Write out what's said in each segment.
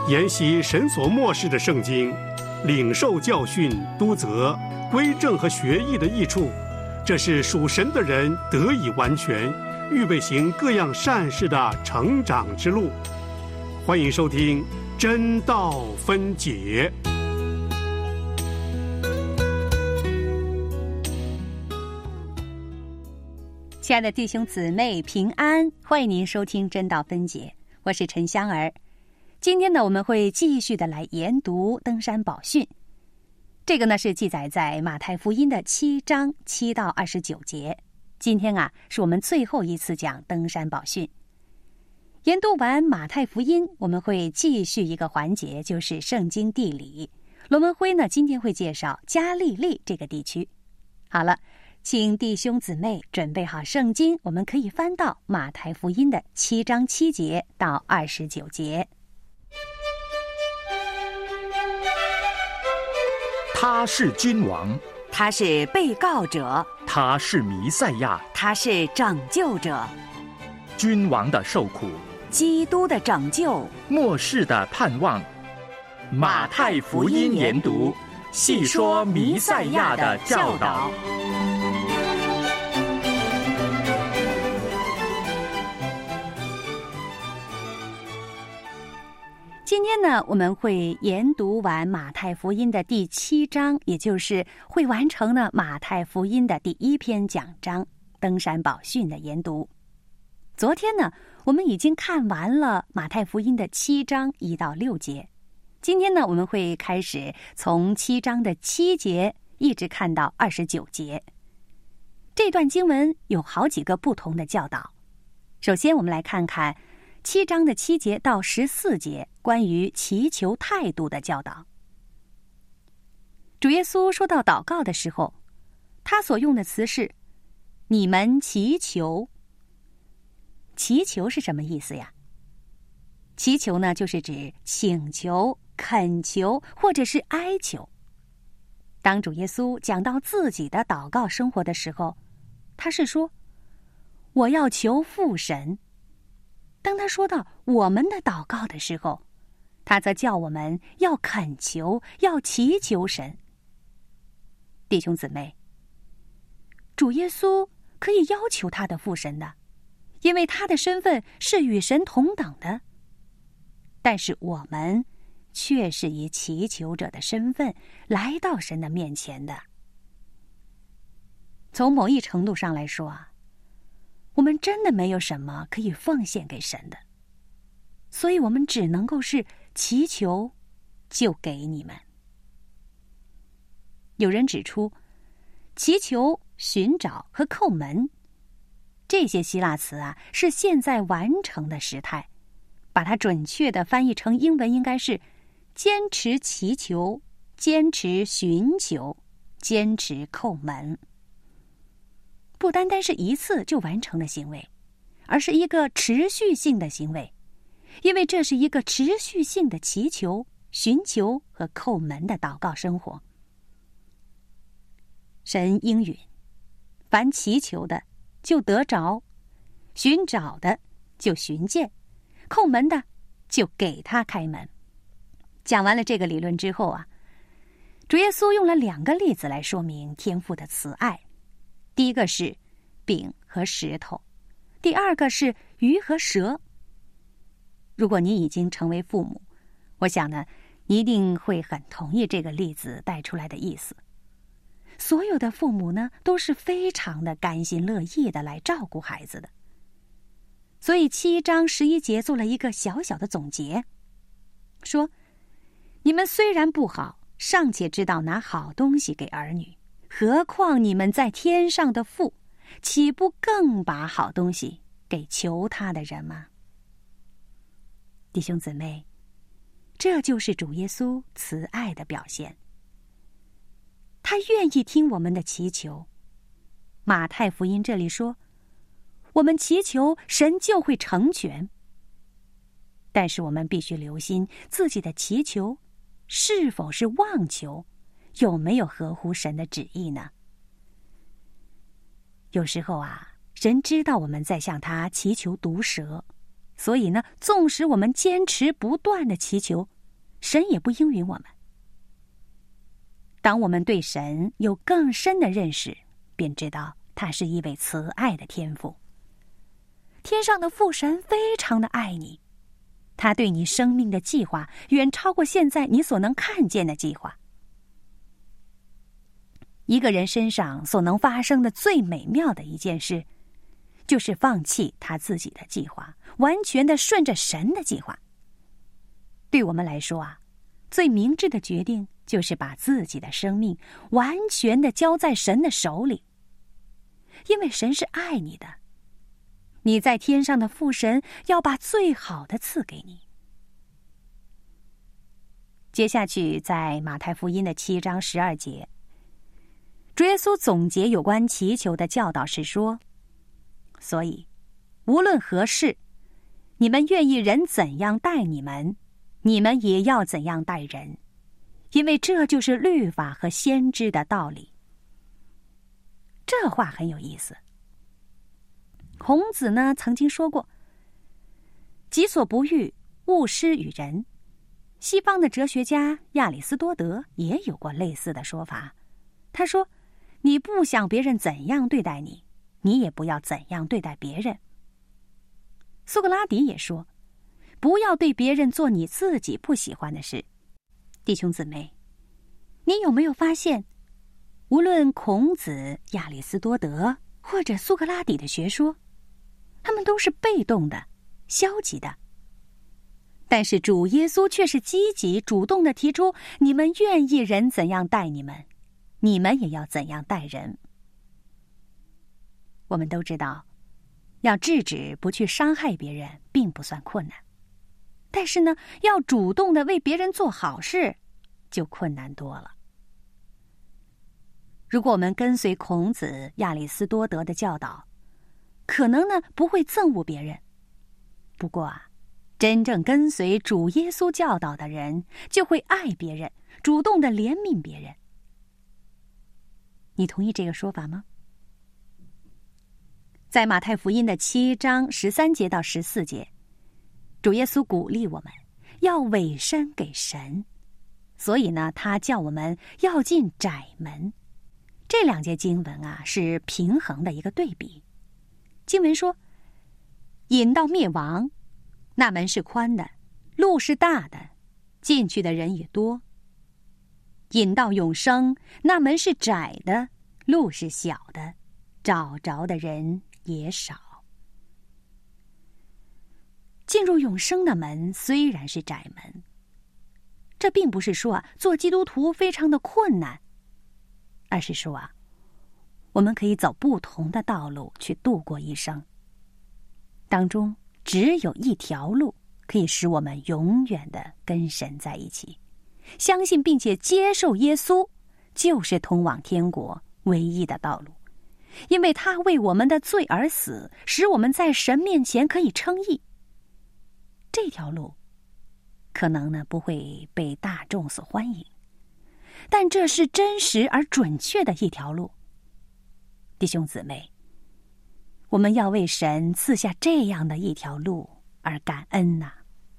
研习神所默示的圣经，领受教训、督责、归正和学义的益处，这是属神的人得以完全，预备行各样善事的成长之路。欢迎收听真道分解。 亲爱的弟兄姊妹平安，欢迎您收听真道分解，我是陈香儿。今天呢，我们会继续的来研读登山宝训。这个呢是记载在马太福音的7章7到29节。今天啊，是我们最后一次讲登山宝训。研读完马太福音，我们会继续一个环节，就是圣经地理。罗文辉呢，今天会介绍加利利这个地区。好了，请弟兄姊妹准备好圣经，我们可以翻到马太福音的7章7节到29节。 他是君王， 他是被告者， 他是弥赛亚， 他是拯救者。 君王的受苦， 基督的拯救， 末世的盼望。马太福音研读，细说弥赛亚的教导。 今天呢，我们会研读完马太福音的第7章，也就是会完成了马太福音的第1篇讲章登山宝训的研读。昨天呢，我们已经看完了马太福音的7章1到6节。今天呢，我们会开始从7章的7节一直看到29节。这段经文有好几个不同的教导。首先我们来看看7章的7节到14节关于祈求态度的教导。主耶稣说到祷告的时候，他所用的词是你们祈求。祈求是什么意思呀？祈求呢，就是指请求、恳求或者是哀求。当主耶稣讲到自己的祷告生活的时候，他是说我要求父神。当他说到我们的祷告的时候，他则叫我们要恳求，要祈求神。弟兄姊妹，主耶稣可以要求他的父神的，因为他的身份是与神同等的。但是我们却是以祈求者的身份来到神的面前的。从某一程度上来说啊，我们真的没有什么可以奉献给神的，所以我们只能够是祈求就给你们。有人指出，祈求、寻找和叩门这些希腊词啊，是现在完成的时态，把它准确地翻译成英文应该是坚持祈求、坚持寻求、坚持叩门。不单单是一次就完成的行为，而是一个持续性的行为，因为这是一个持续性的祈求、寻求和叩门的祷告生活。神应允，凡祈求的就得着，寻找的就寻见，叩门的就给他开门。讲完了这个理论之后啊，主耶稣用了2个例子来说明天父的慈爱。第一个是饼和石头，第二个是鱼和蛇。如果你已经成为父母，我想呢，你一定会很同意这个例子带出来的意思。所有的父母呢，都是非常的甘心乐意的来照顾孩子的。所以7章11节做了一个小小的总结，说你们虽然不好，尚且知道拿好东西给儿女，何况你们在天上的父，岂不更把好东西给求他的人吗？弟兄姊妹，这就是主耶稣慈爱的表现。他愿意听我们的祈求。马太福音这里说，我们祈求，神就会成全。但是我们必须留心自己的祈求是否是妄求，有没有合乎神的旨意呢？有时候啊，神知道我们在向他祈求毒蛇，所以呢，纵使我们坚持不断的祈求， 神也不应允我们。当我们对神有更深的认识，便知道他是一位慈爱的天父。天上的父神非常的爱你，他对你生命的计划远超过现在你所能看见的计划。一个人身上所能发生的最美妙的一件事，就是放弃他自己的计划，完全的顺着神的计划。对我们来说啊，最明智的决定就是把自己的生命完全的交在神的手里，因为神是爱你的，你在天上的父神要把最好的赐给你。接下去在马太福音的7章12节，主耶稣总结有关祈求的教导是说，所以无论何事，你们愿意人怎样待你们，你们也要怎样待人，因为这就是律法和先知的道理。这话很有意思。孔子呢曾经说过，己所不欲，勿施于人。西方的哲学家亚里斯多德也有过类似的说法。他说，你不想别人怎样对待你，你也不要怎样对待别人。苏格拉底也说，不要对别人做你自己不喜欢的事。弟兄姊妹，你有没有发现，无论孔子、亚里斯多德或者苏格拉底的学说，他们都是被动的、消极的，但是主耶稣却是积极主动地提出，你们愿意人怎样待你们，你们也要怎样待人。我们都知道，要制止不去伤害别人并不算困难，但是呢，要主动的为别人做好事就困难多了。如果我们跟随孔子、亚里斯多德的教导，可能呢不会憎恶别人，不过啊，真正跟随主耶稣教导的人就会爱别人，主动的怜悯别人。你同意这个说法吗？在马太福音的7章13节到14节，主耶稣鼓励我们要委身给神，所以呢，他叫我们要进窄门。这两节经文啊，是平衡的一个对比。经文说，引到灭亡，那门是宽的，路是大的，进去的人也多；引到永生，那门是窄的，路是小的，找着的人也少。进入永生的门虽然是窄门，这并不是说做基督徒非常的困难，而是说我们可以走不同的道路去度过一生，当中只有一条路可以使我们永远的跟神在一起。相信并且接受耶稣，就是通往天国唯一的道路，因为他为我们的罪而死，使我们在神面前可以称义。这条路可能呢不会被大众所欢迎，但这是真实而准确的一条路。弟兄姊妹，我们要为神赐下这样的一条路而感恩呐。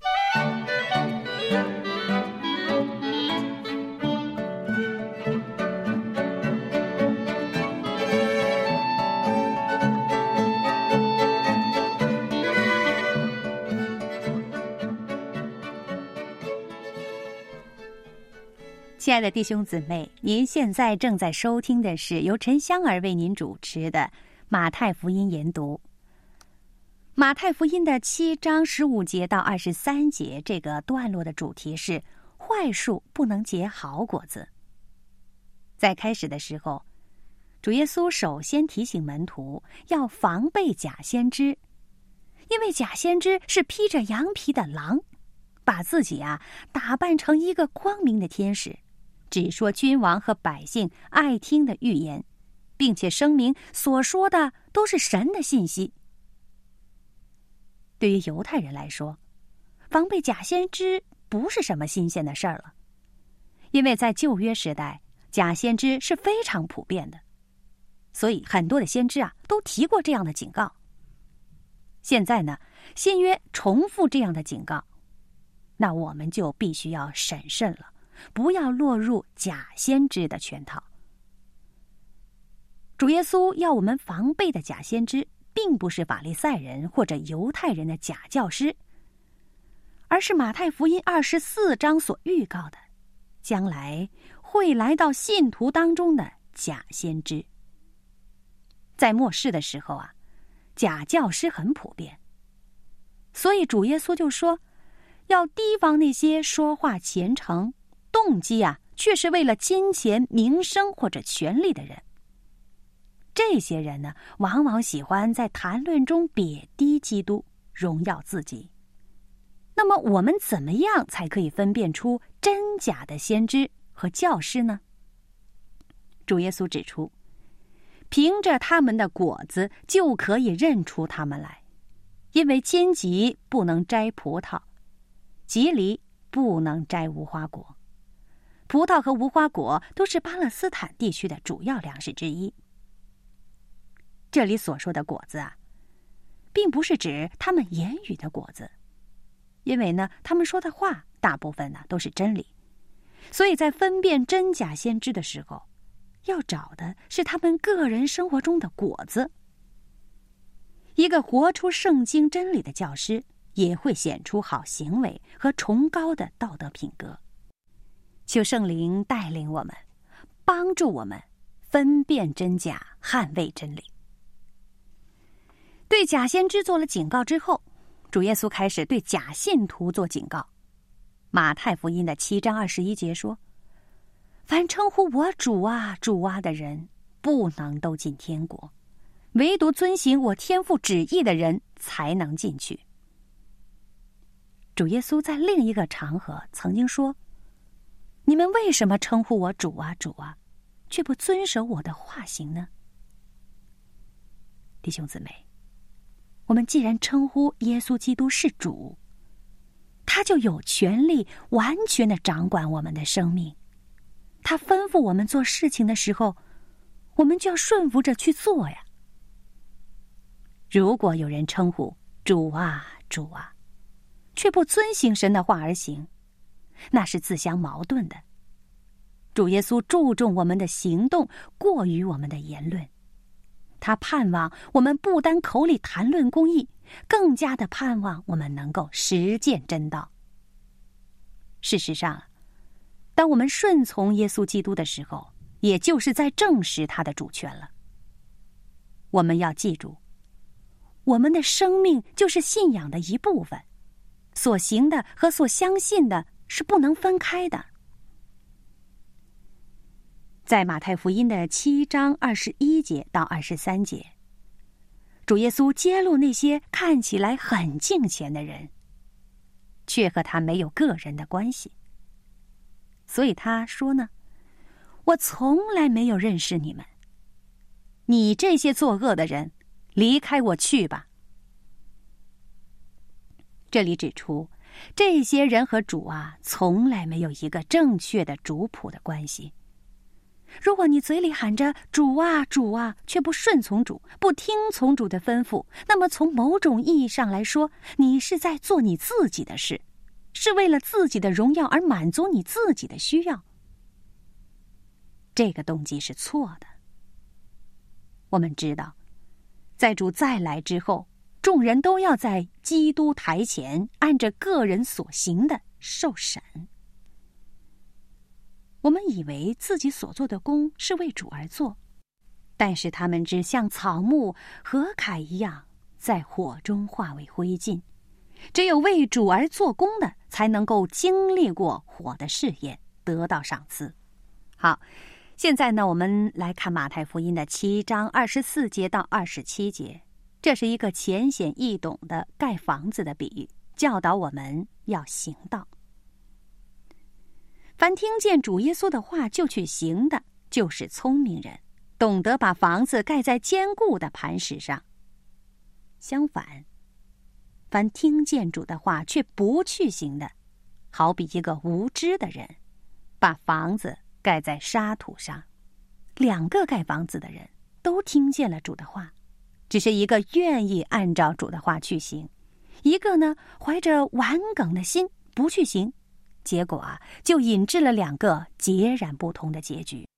亲爱的弟兄姊妹，您现在正在收听的是由陈香儿为您主持的马太福音研读。马太福音的7章15节到23节，这个段落的主题是坏树不能结好果子。在开始的时候，主耶稣首先提醒门徒要防备假先知，因为假先知是披着羊皮的狼，把自己打扮成一个光明的天使，只说君王和百姓爱听的预言，并且声明所说的都是神的信息。对于犹太人来说，防备假先知不是什么新鲜的事儿了，因为在旧约时代，假先知是非常普遍的，所以很多的先知都提过这样的警告。现在呢，新约重复这样的警告， 那我们就必须要审慎了，不要落入假先知的圈套。主耶稣要我们防备的假先知，并不是法利赛人或者犹太人的假教师，而是马太福音24章所预告的，将来会来到信徒当中的假先知。在末世的时候假教师很普遍，所以主耶稣就说，要提防那些说话虔诚，动机却是为了金钱、名声或者权力的人。这些人呢，往往喜欢在谈论中贬低基督，荣耀自己。那么我们怎么样才可以分辨出真假的先知和教师呢？主耶稣指出，凭着他们的果子就可以认出他们来，因为荆棘不能摘葡萄，棘藜不能摘无花果。葡萄和无花果都是巴勒斯坦地区的主要粮食之一。这里所说的果子并不是指他们言语的果子，因为呢，他们说的话大部分都是真理，所以在分辨真假先知的时候，要找的是他们个人生活中的果子。一个活出圣经真理的教师，也会显出好行为和崇高的道德品格。求圣灵带领我们，帮助我们分辨真假，捍卫真理。对假先知做了警告之后，主耶稣开始对假信徒做警告。马太福音的7章21节说，凡称呼我主啊主啊的人，不能都进天国，唯独遵行我天父旨意的人才能进去。主耶稣在另一个场合曾经说，你们为什么称呼我主啊主啊，却不遵守我的话行呢？弟兄姊妹，我们既然称呼耶稣基督是主，他就有权利完全的掌管我们的生命。他吩咐我们做事情的时候，我们就要顺服着去做呀。如果有人称呼主啊主啊，却不遵行神的话而行，那是自相矛盾的。主耶稣注重我们的行动，过于我们的言论。他盼望我们不单口里谈论公义，更加的盼望我们能够实践真道。事实上，当我们顺从耶稣基督的时候，也就是在证实他的主权了。我们要记住，我们的生命就是信仰的一部分，所行的和所相信的是不能分开的。在马太福音的7章21节到23节，主耶稣揭露那些看起来很敬虔的人，却和他没有个人的关系。所以他说呢，我从来没有认识你们，你这些作恶的人，离开我去吧。这里指出，这些人和主从来没有一个正确的主仆的关系。如果你嘴里喊着主啊主啊，却不顺从主，不听从主的吩咐，那么从某种意义上来说，你是在做你自己的事，是为了自己的荣耀而满足你自己的需要。这个动机是错的。我们知道，在主再来之后，众人都要在基督台前按着个人所行的受审。我们以为自己所做的工是为主而做，但是他们只像草木禾秆一样，在火中化为灰烬。只有为主而做工的，才能够经历过火的试验，得到赏赐。好，现在呢，我们来看马太福音的7章24节到27节，这是一个浅显易懂的盖房子的比喻，教导我们要行道。凡听见主耶稣的话就去行的，就是聪明人，懂得把房子盖在坚固的磐石上。相反，凡听见主的话却不去行的，好比一个无知的人，把房子盖在沙土上。两个盖房子的人都听见了主的话，只是一个愿意按照主的话去行，一个呢怀着顽梗的心， 不去行，结果就引致了2个截然不同的结局。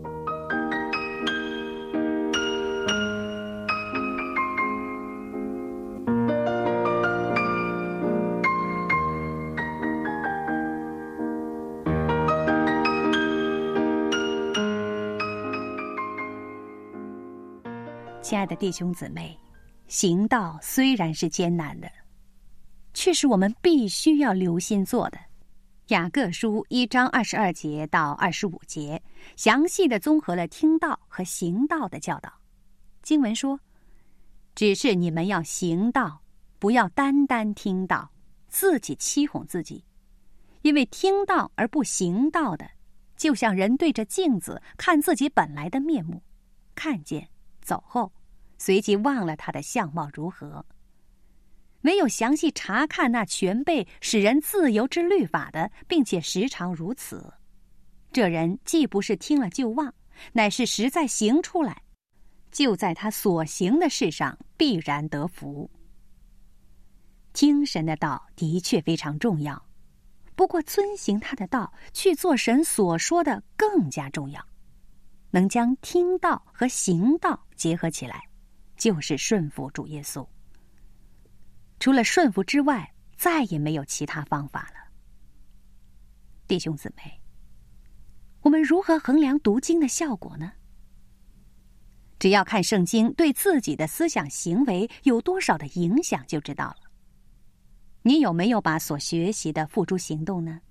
亲爱的弟兄姊妹，行道虽然是艰难的，却是我们必须要留心做的。雅各书1章22节到25节，详细地综合了听道和行道的教导。经文说，只是你们要行道，不要单单听道，自己欺哄自己。因为听道而不行道的，就像人对着镜子看自己本来的面目，看见走后，随即忘了他的相貌如何。没有详细查看那全备使人自由之律法的，并且时常如此，这人既不是听了就忘，乃是实在行出来，就在他所行的事上必然得福。听神的道的确非常重要，不过遵行他的道，去做神所说的更加重要。能将听道和行道结合起来，就是顺服主耶稣。除了顺服之外，再也没有其他方法了。弟兄姊妹，我们如何衡量读经的效果呢？只要看圣经对自己的思想行为有多少的影响就知道了。你有没有把所学习的付诸行动呢？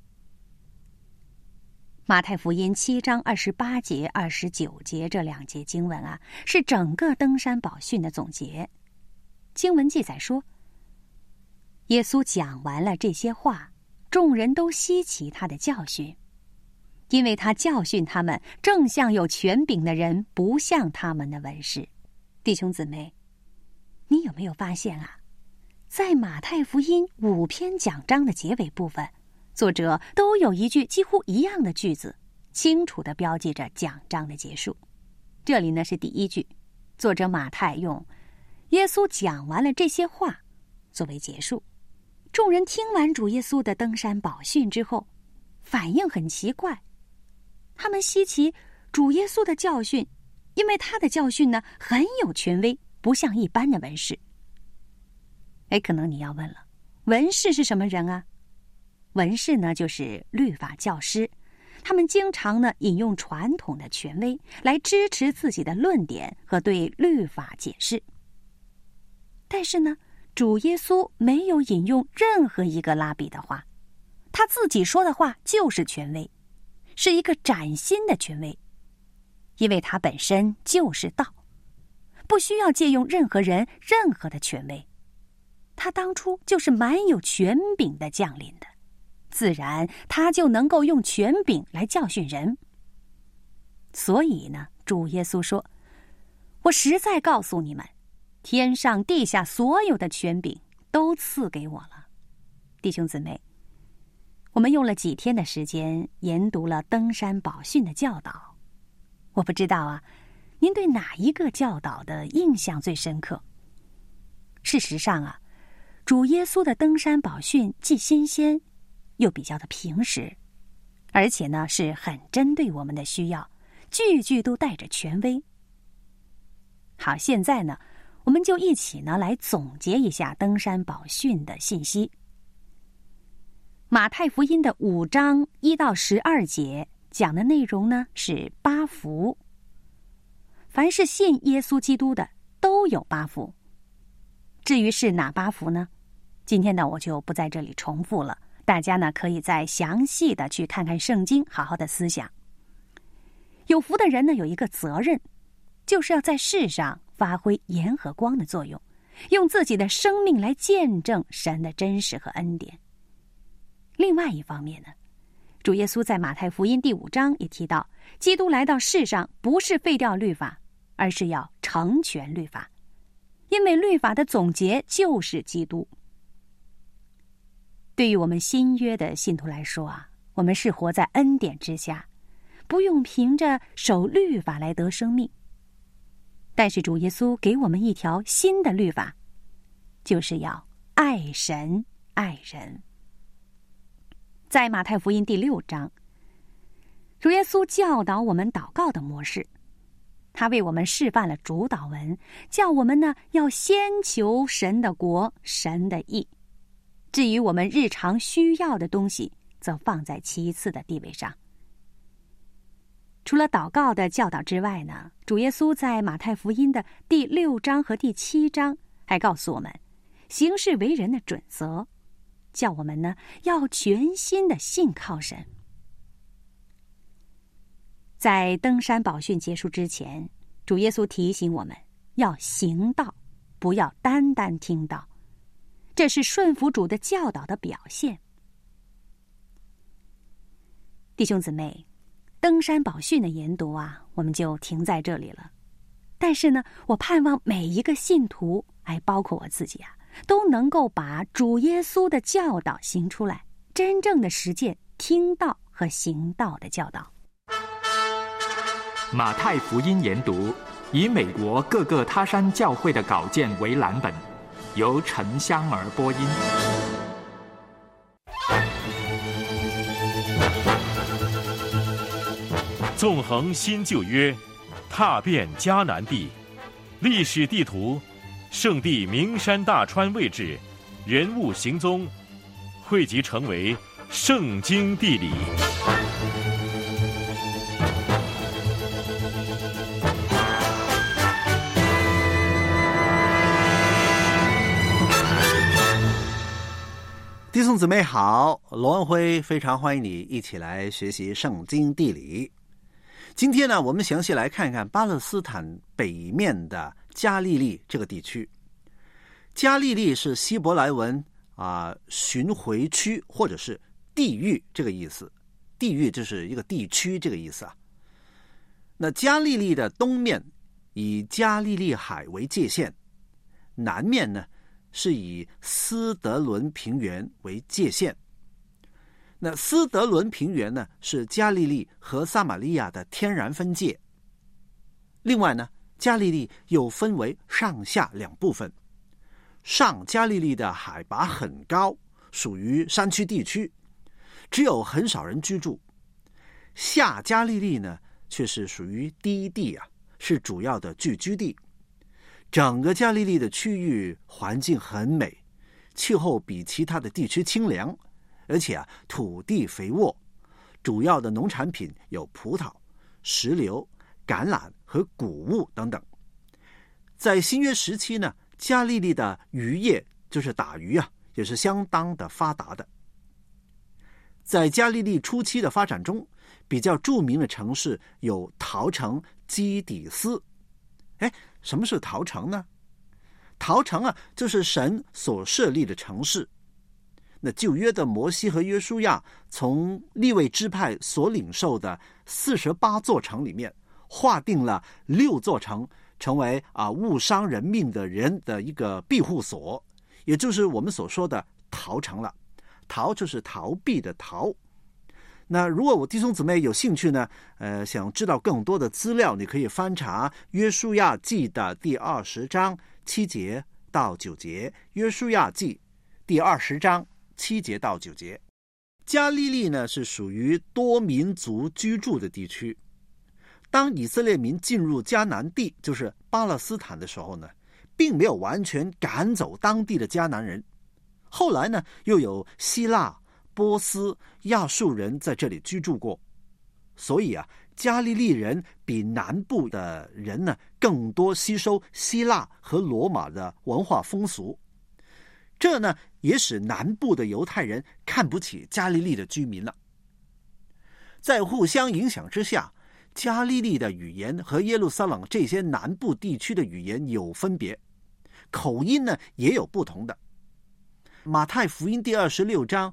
马太福音7章28节、29节这2节经文是整个登山宝训的总结。经文记载说，耶稣讲完了这些话，众人都稀奇他的教训，因为他教训他们，正像有权柄的人，不像他们的文士。弟兄姊妹，你有没有发现在马太福音5篇讲章的结尾部分，作者都有一句几乎一样的句子，清楚地标记着讲章的结束。这里呢是第1句，作者马太用耶稣讲完了这些话作为结束。众人听完主耶稣的登山宝训之后，反应很奇怪，他们稀奇主耶稣的教训，因为他的教训呢很有权威，不像一般的文士。可能你要问了，文士是什么人啊？文士呢就是律法教师，他们经常呢引用传统的权威来支持自己的论点和对律法解释。但是呢，主耶稣没有引用任何一个拉比的话，他自己说的话就是权威，是一个崭新的权威，因为他本身就是道，不需要借用任何人任何的权威。他当初就是蛮有权柄的降临的，自然他就能够用权柄来教训人。所以呢，主耶稣说，我实在告诉你们，天上地下所有的权柄都赐给我了。弟兄姊妹，我们用了几天的时间研读了登山宝训的教导，我不知道您对哪一个教导的印象最深刻？事实上主耶稣的登山宝训既新鲜又比较的平实，而且呢是很针对我们的需要，句句都带着权威。好，现在呢我们就一起呢来总结一下登山宝训的信息。马太福音的5章1到12节讲的内容呢是8福，凡是信耶稣基督的都有8福。至于是哪8福呢？今天呢我就不在这里重复了，大家呢可以再详细的去看看圣经，好好的思想。有福的人呢有一个责任，就是要在世上发挥盐和光的作用，用自己的生命来见证神的真实和恩典。另外一方面呢，主耶稣在马太福音第5章也提到，基督来到世上不是废掉律法，而是要成全律法，因为律法的总结就是基督。对于我们新约的信徒来说我们是活在恩典之下，不用凭着守律法来得生命。但是主耶稣给我们一条新的律法，就是要爱神爱人。 在马太福音第6章，主耶稣教导我们祷告的模式，他为我们示范了主祷文，叫我们呢要先求神的国、神的义。至于我们日常需要的东西，则放在其次的地位上。除了祷告的教导之外呢，主耶稣在马太福音的第6章和第7章还告诉我们行事为人的准则，叫我们呢要全心的信靠神。在登山宝训结束之前，主耶稣提醒我们要行道，不要单单听道，这是顺服主的教导的表现。弟兄姊妹，登山宝训的研读我们就停在这里了。但是呢，我盼望每一个信徒，包括我自己都能够把主耶稣的教导行出来，真正的实践听道和行道的教导。 马太福音研读以美国各个他山教会的稿件为蓝本，由陈香儿播音。 纵横新旧约，踏遍迦南地，历史地图，圣地名山大川位置，人物行踪，汇集成为圣经地理。 弟兄姊妹好，罗文辉非常欢迎你一起来学习圣经地理。今天呢，我们详细来看看巴勒斯坦北面的加利利这个地区。加利利是希伯来文巡回区或者是地域这个意思，地域就是一个地区这个意思那加利利的东面以加利利海为界限，南面呢是以斯德伦平原为界限。那斯德伦平原呢是加利利和撒玛利亚的天然分界。另外呢，加利利又分为上下两部分。上加利利的海拔很高，属于山区地区，只有很少人居住。下加利利呢却是属于低地是主要的聚居地。整个加利利的区域环境很美，气候比其他的地区清凉，而且土地肥沃，主要的农产品有葡萄、石榴、橄榄和谷物等等。在新约时期呢，加利利的渔业就是打鱼也是相当的发达的。在加利利初期的发展中，比较著名的城市有陶城、基底斯。什么是陶城呢？陶城就是神所设立的城市。那旧约的摩西和约书亚从利未支派所领受的48座城里面，划定了6座城，成为误伤人命的人的一个庇护所，也就是我们所说的逃城了。逃就是逃避的逃。那如果我弟兄姊妹有兴趣呢，想知道更多的资料，你可以翻查约书亚记的第20章7节到9节，约书亚记第20章7节到9节。加利利呢是属于多民族居住的地区。当以色列民进入迦南地，就是巴勒斯坦的时候呢，并没有完全赶走当地的迦南人。后来呢，又有希腊、波斯、亚述人在这里居住过，所以加利利人比南部的人呢更多吸收希腊和罗马的文化风俗。这呢也使南部的犹太人看不起加利利的居民了。在互相影响之下，加利利的语言和耶路撒冷这些南部地区的语言有分别，口音呢也有不同的。马太福音第26章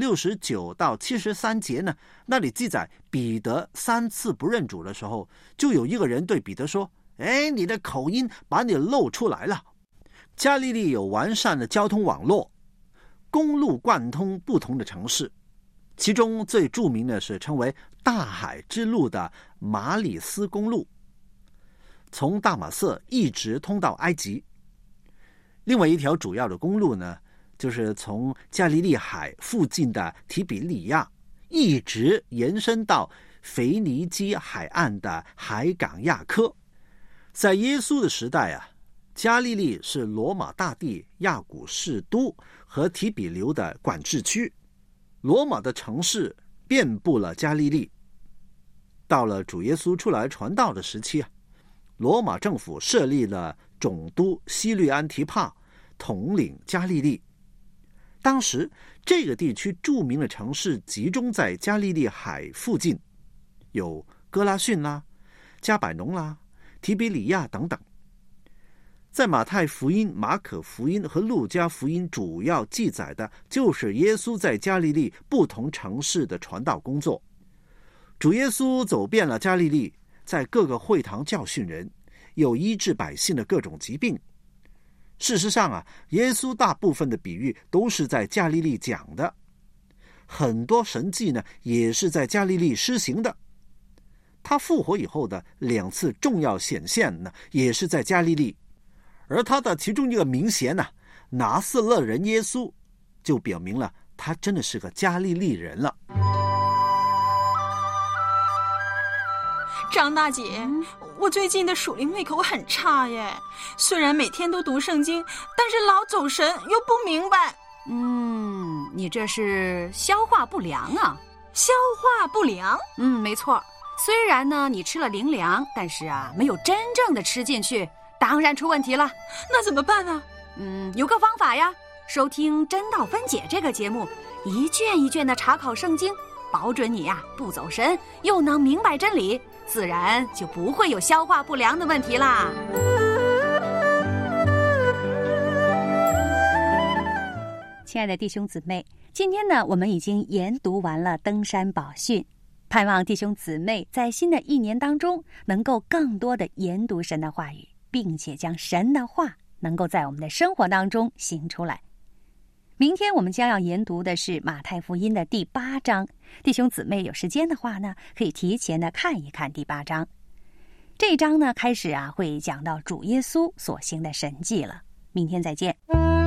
69到73节呢，那里记载彼得3次不认主的时候，就有一个人对彼得说：你的口音把你露出来了。加利利有完善的交通网络，公路贯通不同的城市，其中最著名的是称为大海之路的马里斯公路，从大马色一直通到埃及。另外一条主要的公路呢，就是从加利利海附近的提比利亚一直延伸到腓尼基海岸的海港亚科。在耶稣的时代啊，加利利是罗马大帝亚古士都和提比留的管制区，罗马的城市遍布了加利利。到了主耶稣出来传道的时期啊，罗马政府设立了总督西律安提帕，统领加利利。当时这个地区著名的城市集中在加利利海附近，有哥拉汛啦、加百农啦、提比里亚等等。在马太福音、马可福音和路加福音主要记载的就是耶稣在加利利不同城市的传道工作。主耶稣走遍了加利利，在各个会堂教训人，又医治百姓的各种疾病。事实上啊，耶稣大部分的比喻都是在加利利讲的，很多神迹呢也是在加利利施行的。他复活以后的2次重要显现呢，也是在加利利。而他的其中一个名衔呢，拿撒勒人耶稣，就表明了他真的是个加利利人了。 张大姐，我最近的属灵胃口很差耶，虽然每天都读圣经，但是老走神又不明白。 你这是消化不良啊。 消化不良？ 没错。虽然呢你吃了灵粮，但是啊没有真正的吃进去，当然出问题了。 那怎么办啊？ 有个方法呀，收听真道分解这个节目，一卷一卷的查考圣经，保准你呀不走神，又能明白真理，自然就不会有消化不良的问题啦。 亲爱的弟兄姊妹，今天呢，我们已经研读完了登山宝训，盼望弟兄姊妹在新的一年当中能够更多的研读神的话语，并且将神的话能够在我们的生活当中行出来。明天我们将要研读的是马太福音的第8章，弟兄姊妹有时间的话呢，可以提前的看一看第8章。这一章呢，开始会讲到主耶稣所行的神迹了。明天再见。